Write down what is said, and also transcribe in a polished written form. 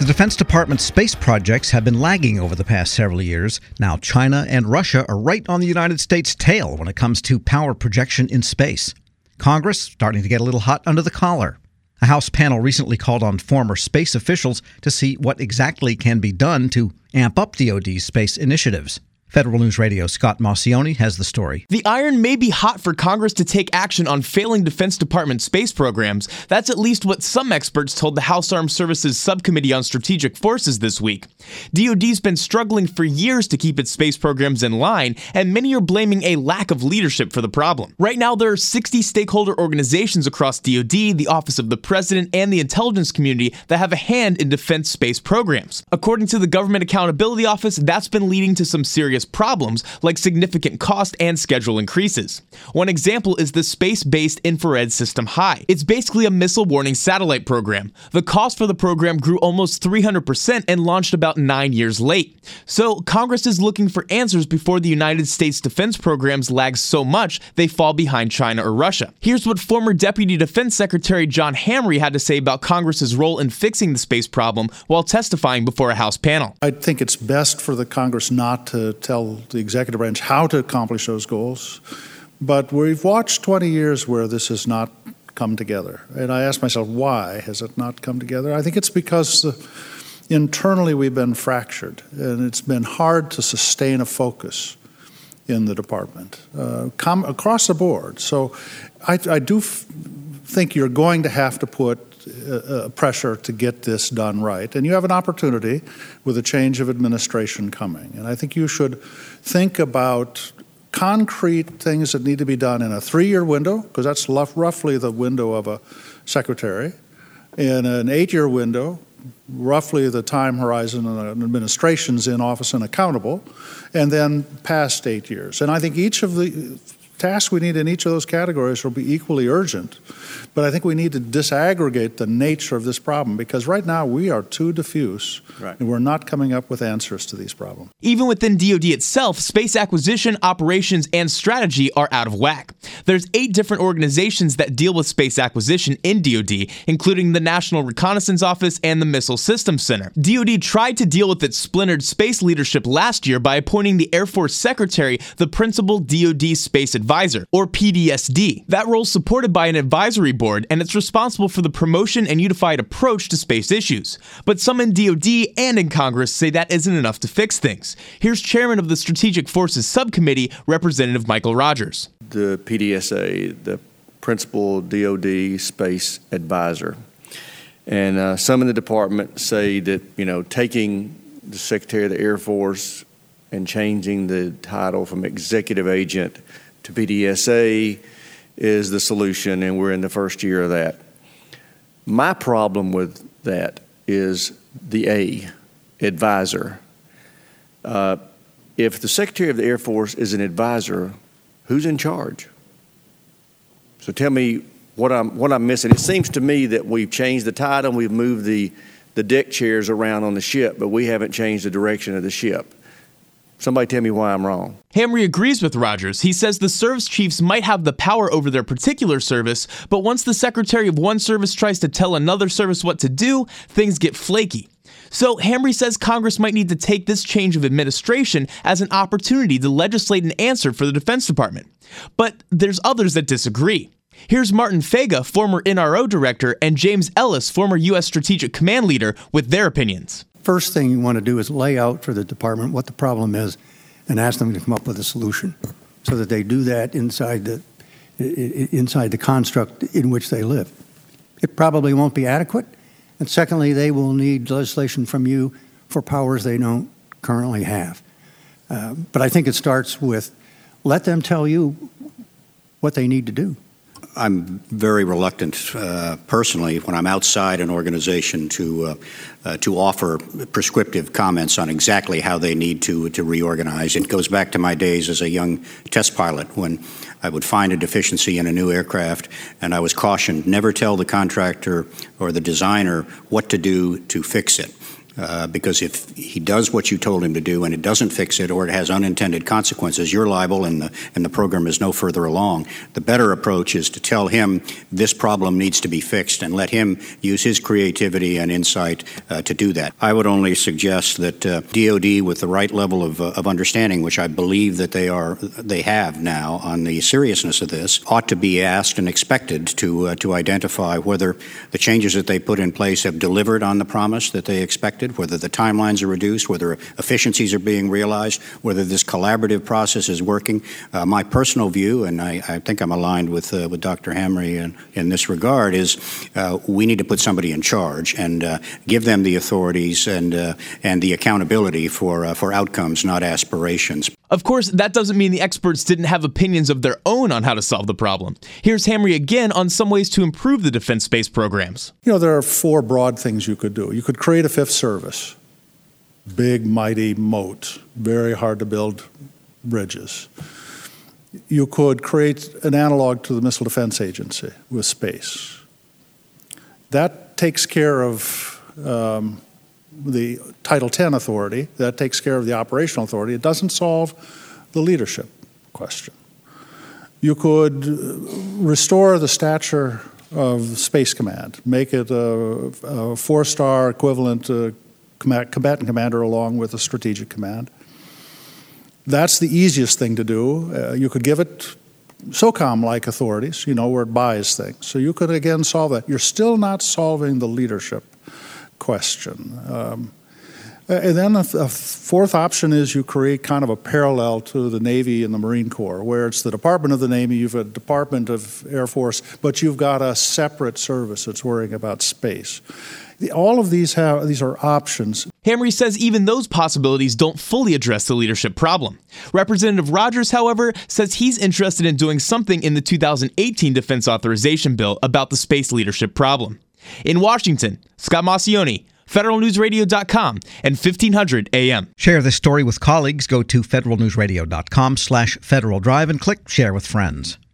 Defense Department's space projects have been lagging over the past several years. Now China and Russia are right on the United States' tail when it comes to power projection in space. Congress starting to get a little hot under the collar. A House panel recently called on former space officials to see what exactly can be done to amp up DoD's space initiatives. Federal News Radio's Scott Maucione has the story. The iron may be hot for Congress to take action on failing Defense Department space programs. That's at least what some experts told the House Armed Services Subcommittee on Strategic Forces this week. DoD's been struggling for years to keep its space programs in line, and many are blaming a lack of leadership for the problem. Right now, there are 60 stakeholder organizations across DoD, the Office of the President, and the intelligence community that have a hand in defense space programs. According to the Government Accountability Office, that's been leading to some serious problems like significant cost and schedule increases. One example is the Space-Based Infrared System High. It's basically a missile warning satellite program. The cost for the program grew almost 300% and launched about 9 years late. So Congress is looking for answers before the United States defense programs lag so much they fall behind China or Russia. Here's what former Deputy Defense Secretary John Hamre had to say about Congress's role in fixing the space problem while testifying before a House panel. I think it's best for the Congress not to tell the executive branch how to accomplish those goals. But we've watched 20 years where this has not come together. And I ask myself, why has it not come together? I think it's because internally we've been fractured, and it's been hard to sustain a focus in the department across the board. So I do think you're going to have to put pressure to get this done right. And you have an opportunity with a change of administration coming. And I think you should think about concrete things that need to be done in a 3-year window, because that's roughly the window of a secretary, in an 8-year window, roughly the time horizon of an administration's in office and accountable, and then past 8 years. And I think each of the tasks we need in each of those categories will be equally urgent. But I think we need to disaggregate the nature of this problem, because right now we are too diffuse, and we're not coming up with answers to these problems. Even within DoD itself, space acquisition, operations, and strategy are out of whack. There's 8 different organizations that deal with space acquisition in DoD, including the National Reconnaissance Office and the Missile Systems Center. DoD tried to deal with its splintered space leadership last year by appointing the Air Force Secretary the Principal DoD Space Advisor, or PDSD. That role is supported by an advisory board, and it's responsible for the promotion and unified approach to space issues. But some in DoD and in Congress say that isn't enough to fix things. Here's Chairman of the Strategic Forces Subcommittee, Representative Michael Rogers. The PDSA, the Principal DoD Space Advisor. And some in the department say that, taking the Secretary of the Air Force and changing the title from executive agent to PDSA is the solution, and we're in the first year of that. My problem with that is the advisor. If the Secretary of the Air Force is an advisor, who's in charge? So tell me what I'm missing. It seems to me that we've changed the title, we've moved the deck chairs around on the ship, but we haven't changed the direction of the ship. Somebody tell me why I'm wrong. Hamre agrees with Rogers. He says the service chiefs might have the power over their particular service, but once the secretary of one service tries to tell another service what to do, things get flaky. So Hamre says Congress might need to take this change of administration as an opportunity to legislate an answer for the Defense Department. But there's others that disagree. Here's Martin Fega, former NRO director, and James Ellis, former U.S. Strategic Command leader, with their opinions. First thing you want to do is lay out for the department what the problem is and ask them to come up with a solution so that they do that inside the construct in which they live. It probably won't be adequate. And secondly, they will need legislation from you for powers they don't currently have. But I think it starts with let them tell you what they need to do. I'm very reluctant, personally, when I'm outside an organization to offer prescriptive comments on exactly how they need to reorganize. It goes back to my days as a young test pilot when I would find a deficiency in a new aircraft, and I was cautioned never tell the contractor or the designer what to do to fix it. because if he does what you told him to do and it doesn't fix it or it has unintended consequences, you're liable and the program is no further along. The better approach is to tell him this problem needs to be fixed and let him use his creativity and insight to do that. I would only suggest that DOD, with the right level of understanding, which I believe that they have now on the seriousness of this, ought to be asked and expected to identify whether the changes that they put in place have delivered on the promise that they expected, whether the timelines are reduced, whether efficiencies are being realized, whether this collaborative process is working. My personal view, and I think I'm aligned with Dr. Hamre in this regard, is we need to put somebody in charge and give them the authorities and the accountability for outcomes, not aspirations. Of course, that doesn't mean the experts didn't have opinions of their own on how to solve the problem. Here's Hamre again on some ways to improve the defense space programs. There are 4 broad things you could do. You could create a 5th service. Big, mighty moat, very hard to build bridges. You could create an analog to the Missile Defense Agency with space. That takes care of the Title X authority. That takes care of the operational authority. It doesn't solve the leadership question. You could restore the stature of Space Command, make it a 4-star equivalent combatant commander along with a strategic command. That's the easiest thing to do. You could give it SOCOM-like authorities, where it buys things. So you could, again, solve that. You're still not solving the leadership question. And then a 4th option is you create kind of a parallel to the Navy and the Marine Corps, where it's the Department of the Navy, you've a Department of Air Force, but you've got a separate service that's worrying about space. All of these are options. Hamre says even those possibilities don't fully address the leadership problem. Representative Rogers, however, says he's interested in doing something in the 2018 Defense Authorization Bill about the space leadership problem. In Washington, Scott Maucione, federalnewsradio.com and 1500 AM. Share this story with colleagues. Go to federalnewsradio.com/Federal Drive and click Share with Friends.